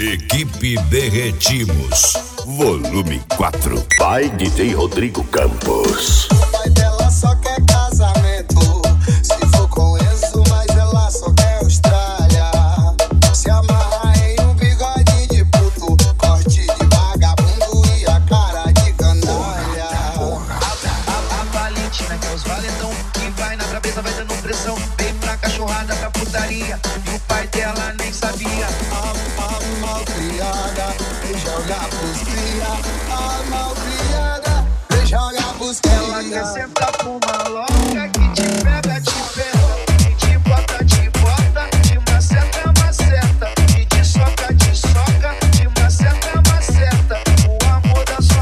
Equipe Derretimos, volume 4. Pai DJ Rodrigo Campos. O pai dela só quer casamento. Se for com isso, mas ela só quer Austrália. Se amarra em um bigode de puto, corte de vagabundo e a cara de canalha. A Valentina quer os valetão que vai na cabeça, vai dando pressão. Vem pra cachorrada, pra putaria, e o pai dela nem sabia. A malcriada, vem jogar pros cria. A malcriada, vem jogar pros cria. Ela quer sentar com uma louca que te pega, e te bota, te maceta, maceta, e te soca, te maceta, maceta. O amor da sua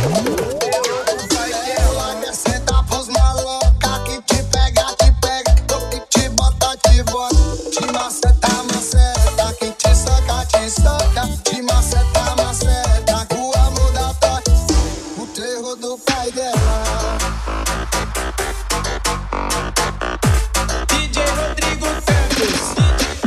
Ela quer sentar pros maloca que te pega, que te bota, te maceta, maceta, que te soca, te maceta, maceta. O amor da tua, o terror do pai dela. DJ Rodrigo Campos.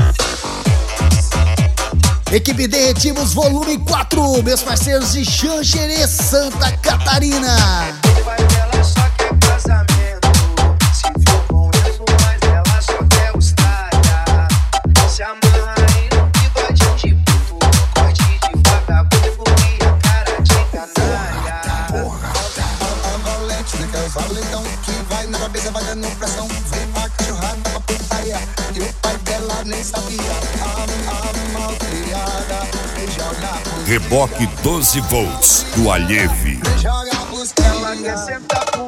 Equipe Derretimos, volume 4. Meus parceiros de Xanxerê, Santa Catarina. O pai dela só quer casamento. Se for com isso, mas ela só quer Austrália. Se amarra aí no bigode de puto, corte de vagabundo e a cara de canalha. A valente, né, que é os valentão que vai na cabeça, vai dando pressão. Vem pra cachorrada, pra putaria, e o pai dela nem sabia. A malcriada, vem jogar pros Reboque 12 volts do Alheve. vem jogar pros Ela quer cria. sentar com